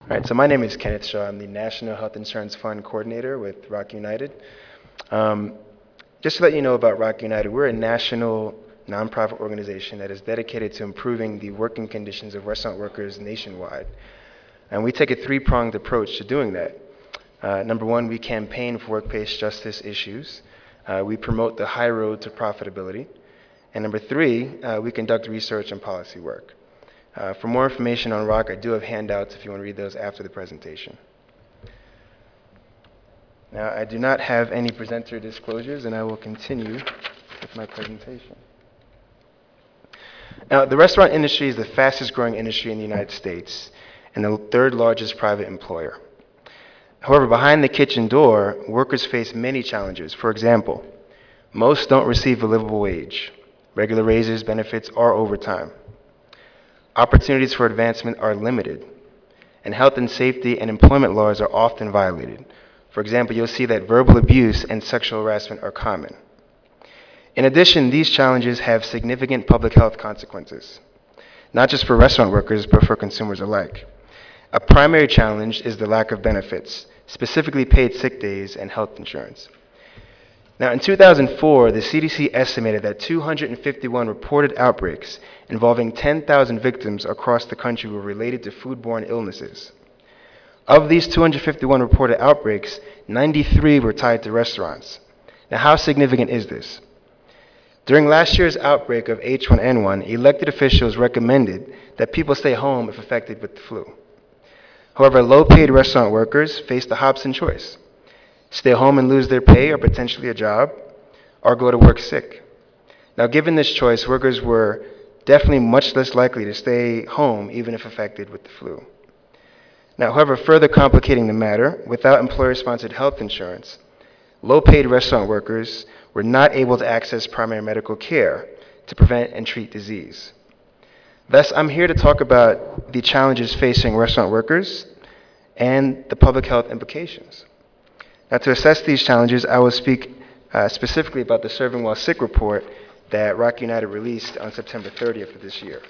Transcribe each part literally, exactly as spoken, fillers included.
All right, so my name is Kenneth Shaw. I'm the National Health Insurance Fund Coordinator with Rock United. Um, just to let you know about Rock United, we're a national nonprofit organization that is dedicated to improving the working conditions of restaurant workers nationwide. And we take a three-pronged approach to doing that. Uh, number one, we campaign for workplace justice issues. Uh, we promote the high road to profitability. And number three, uh, we conduct research and policy work. Uh, for more information on R O C, I do have handouts if you want to read those after the presentation. Now, I do not have any presenter disclosures, and I will continue with my presentation. Now, the restaurant industry is the fastest growing industry in the United States and the third largest private employer. However, behind the kitchen door, workers face many challenges. For example, most don't receive a livable wage. Regular raises, benefits, or overtime. Opportunities for advancement are limited, and health and safety and employment laws are often violated. For example, you'll see that verbal abuse and sexual harassment are common. In addition, these challenges have significant public health consequences, not just for restaurant workers, but for consumers alike. A primary challenge is the lack of benefits, specifically paid sick days and health insurance. Now, in two thousand four, the C D C estimated that two hundred fifty-one reported outbreaks involving ten thousand victims across the country were related to foodborne illnesses. Of these two hundred fifty-one reported outbreaks, ninety-three were tied to restaurants. Now, how significant is this? During last year's outbreak of H one N one, elected officials recommended that people stay home if affected with the flu. However, low-paid restaurant workers faced the Hobson choice: stay home and lose their pay or potentially a job, or go to work sick. Now, given this choice, workers were definitely much less likely to stay home even if affected with the flu. Now, however, further complicating the matter, without employer-sponsored health insurance, low-paid restaurant workers were not able to access primary medical care to prevent and treat disease. Thus, I'm here to talk about the challenges facing restaurant workers and the public health implications. Now, to assess these challenges, I will speak uh, specifically about the Serving While Sick report that Rock United released on September thirtieth of this year.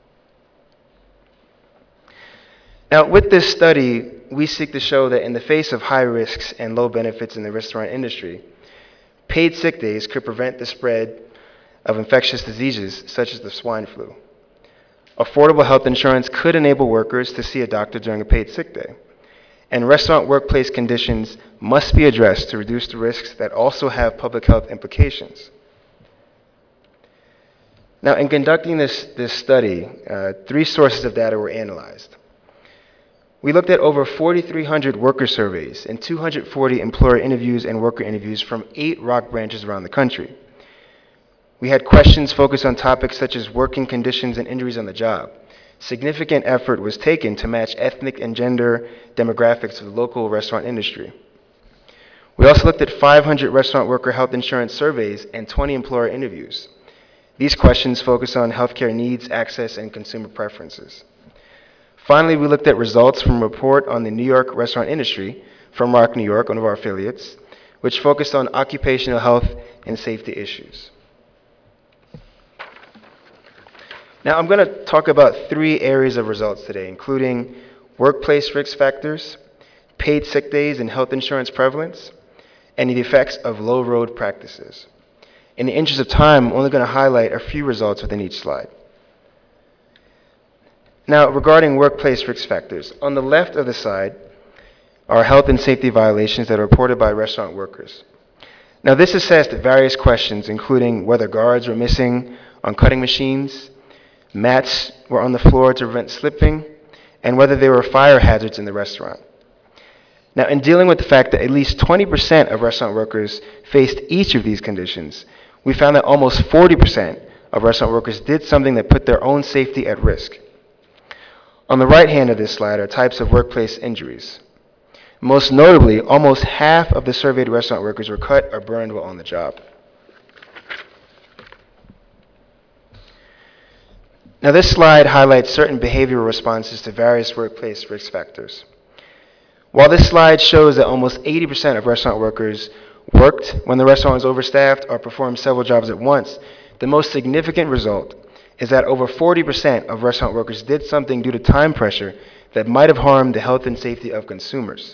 Now, with this study, we seek to show that in the face of high risks and low benefits in the restaurant industry, paid sick days could prevent the spread of infectious diseases such as the swine flu. Affordable health insurance could enable workers to see a doctor during a paid sick day. And restaurant workplace conditions must be addressed to reduce the risks that also have public health implications. Now, in conducting this, this study, uh, three sources of data were analyzed. We looked at over forty-three hundred worker surveys and two hundred forty employer interviews and worker interviews from eight R O C branches around the country. We had questions focused on topics such as working conditions and injuries on the job. Significant effort was taken to match ethnic and gender demographics of the local restaurant industry. We also looked at five hundred restaurant worker health insurance surveys and twenty employer interviews. These questions focus on healthcare needs, access, and consumer preferences. Finally, we looked at results from a report on the New York restaurant industry from R O C New York, one of our affiliates, which focused on occupational health and safety issues. Now, I'm going to talk about three areas of results today, including workplace risk factors, paid sick days and health insurance prevalence, and the effects of low road practices. In the interest of time, I'm only going to highlight a few results within each slide. Now, regarding workplace risk factors, on the left of the slide are health and safety violations that are reported by restaurant workers. Now, this assessed various questions, including whether guards were missing on cutting machines, mats were on the floor to prevent slipping, and whether there were fire hazards in the restaurant. Now, in dealing with the fact that at least twenty percent of restaurant workers faced each of these conditions, we found that almost forty percent of restaurant workers did something that put their own safety at risk. On the right hand of this slide are types of workplace injuries. Most notably, almost half of the surveyed restaurant workers were cut or burned while on the job. Now, this slide highlights certain behavioral responses to various workplace risk factors. While this slide shows that almost eighty percent of restaurant workers worked when the restaurant was overstaffed or performed several jobs at once, the most significant result is that over forty percent of restaurant workers did something due to time pressure that might have harmed the health and safety of consumers.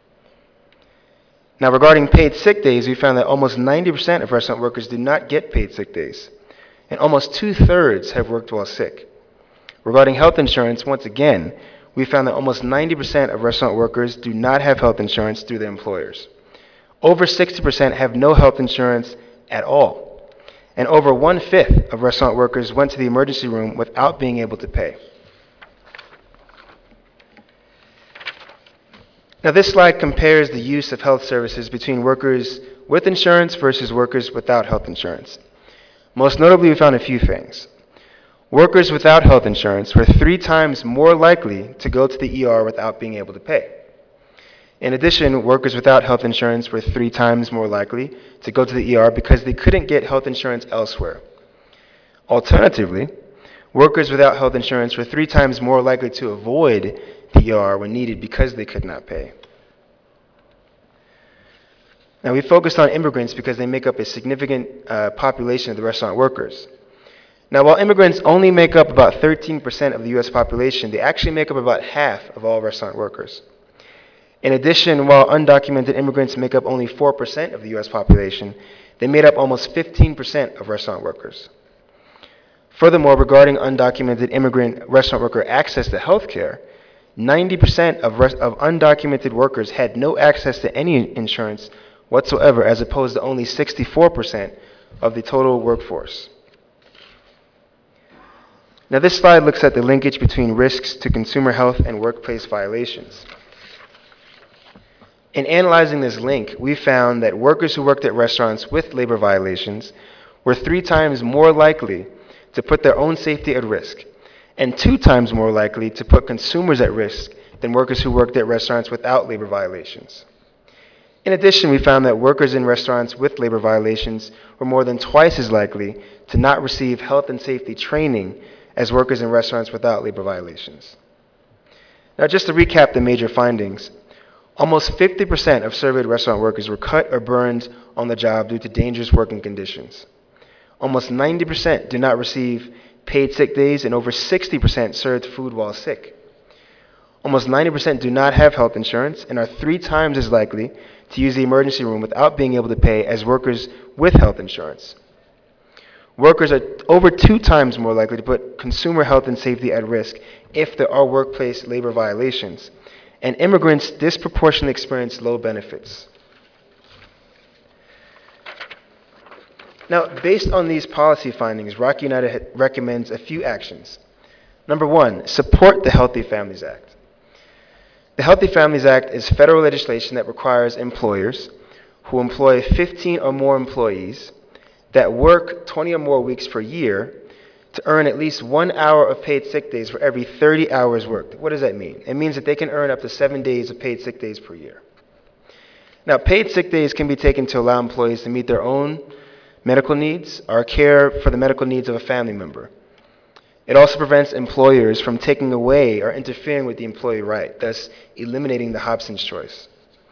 Now, regarding paid sick days, we found that almost ninety percent of restaurant workers do not get paid sick days, and almost two-thirds have worked while sick. Regarding health insurance, once again, we found that almost ninety percent of restaurant workers do not have health insurance through their employers. Over sixty percent have no health insurance at all. And over one-fifth of restaurant workers went to the emergency room without being able to pay. Now, this slide compares the use of health services between workers with insurance versus workers without health insurance. Most notably, we found a few things. Workers without health insurance were three times more likely to go to the E R without being able to pay. In addition, workers without health insurance were three times more likely to go to the E R because they couldn't get health insurance elsewhere. Alternatively, workers without health insurance were three times more likely to avoid the E R when needed because they could not pay. Now, we focused on immigrants because they make up a significant uh, population of the restaurant workers. Now, while immigrants only make up about thirteen percent of the U S population, they actually make up about half of all restaurant workers. In addition, while undocumented immigrants make up only four percent of the U S population, they made up almost fifteen percent of restaurant workers. Furthermore, regarding undocumented immigrant restaurant worker access to health care, ninety percent of, of undocumented workers had no access to any insurance whatsoever, as opposed to only sixty-four percent of the total workforce. Now, this slide looks at the linkage between risks to consumer health and workplace violations. In analyzing this link, we found that workers who worked at restaurants with labor violations were three times more likely to put their own safety at risk, and two times more likely to put consumers at risk than workers who worked at restaurants without labor violations. In addition, we found that workers in restaurants with labor violations were more than twice as likely to not receive health and safety training as workers in restaurants without labor violations. Now, just to recap the major findings, almost fifty percent of surveyed restaurant workers were cut or burned on the job due to dangerous working conditions. Almost ninety percent do not receive paid sick days, and over sixty percent served food while sick. Almost ninety percent do not have health insurance and are three times as likely to use the emergency room without being able to pay as workers with health insurance. Workers are over two times more likely to put consumer health and safety at risk if there are workplace labor violations. And immigrants disproportionately experience low benefits. Now, based on these policy findings, Rock United recommends a few actions. Number one, support the Healthy Families Act. The Healthy Families Act is federal legislation that requires employers who employ fifteen or more employees that work twenty or more weeks per year to earn at least one hour of paid sick days for every thirty hours worked. What does that mean? It means that they can earn up to seven days of paid sick days per year. Now, paid sick days can be taken to allow employees to meet their own medical needs or care for the medical needs of a family member. It also prevents employers from taking away or interfering with the employee right, thus eliminating the Hobson's choice.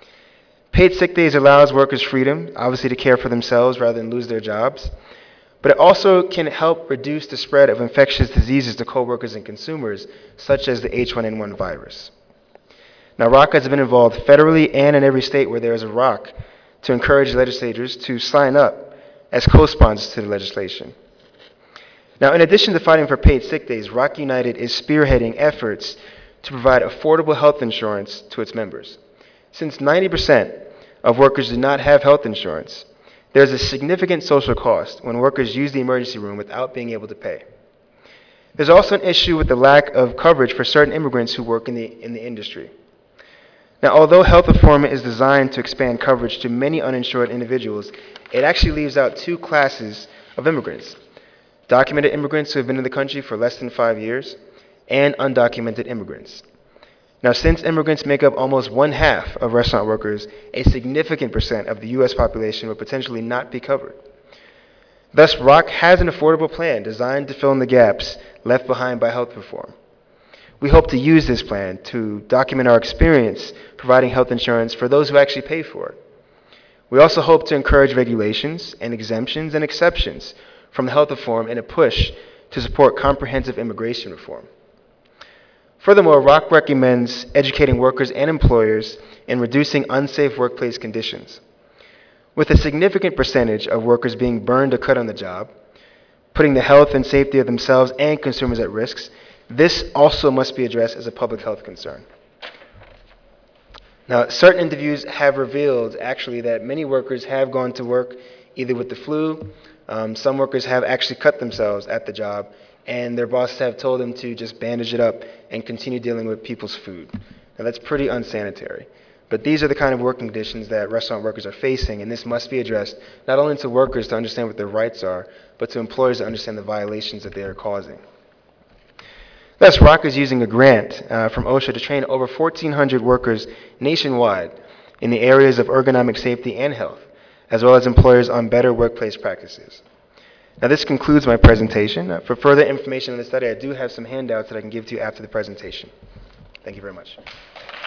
Paid sick days allows workers freedom, obviously to care for themselves rather than lose their jobs. But it also can help reduce the spread of infectious diseases to coworkers and consumers, such as the H one N one virus. Now, R O C has been involved federally and in every state where there is a R O C to encourage legislators to sign up as co-sponsors to the legislation. Now, in addition to fighting for paid sick days, R O C United is spearheading efforts to provide affordable health insurance to its members. Since ninety percent of workers do not have health insurance, there's a significant social cost when workers use the emergency room without being able to pay. There's also an issue with the lack of coverage for certain immigrants who work in the, in the industry. Now, although health reform is designed to expand coverage to many uninsured individuals, it actually leaves out two classes of immigrants: documented immigrants who have been in the country for less than five years, and undocumented immigrants. Now, since immigrants make up almost one half of restaurant workers, a significant percent of the U S population would potentially not be covered. Thus, R O C has an affordable plan designed to fill in the gaps left behind by health reform. We hope to use this plan to document our experience providing health insurance for those who actually pay for it. We also hope to encourage regulations and exemptions and exceptions from the health reform in a push to support comprehensive immigration reform. Furthermore, R O C recommends educating workers and employers in reducing unsafe workplace conditions. With a significant percentage of workers being burned or cut on the job, putting the health and safety of themselves and consumers at risk, this also must be addressed as a public health concern. Now, certain interviews have revealed, actually, that many workers have gone to work either with the flu. Um, some workers have actually cut themselves at the job, and their bosses have told them to just bandage it up and continue dealing with people's food. Now, that's pretty unsanitary. But these are the kind of working conditions that restaurant workers are facing, and this must be addressed not only to workers to understand what their rights are, but to employers to understand the violations that they are causing. Thus, R O C is using a grant uh, from OSHA to train over fourteen hundred workers nationwide in the areas of ergonomic safety and health, as well as employers on better workplace practices. Now, this concludes my presentation. Uh, for further information on the study, I do have some handouts that I can give to you after the presentation. Thank you very much.